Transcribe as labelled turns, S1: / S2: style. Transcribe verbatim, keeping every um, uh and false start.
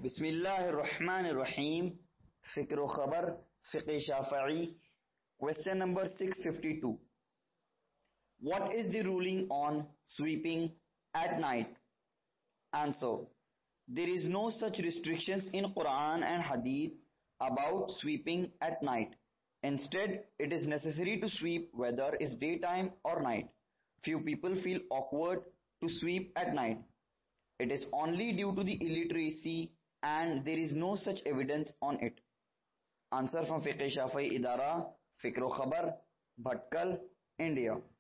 S1: Bismillahir-Rahmanir-Rahim. Fikr o Khabar, Fiqh Shafi'i. Question number six fifty-two. What is the ruling on sweeping at night? Answer. There is no such restrictions in Quran and Hadith about sweeping at night. Instead, it is necessary to sweep whether it's daytime or night. Few people feel awkward to sweep at night. It is only due to the illiteracy and there is no such evidence on it. Answer from Fiqh Shafi'i Idara, Fikr o Khabar, Bhatkal, India.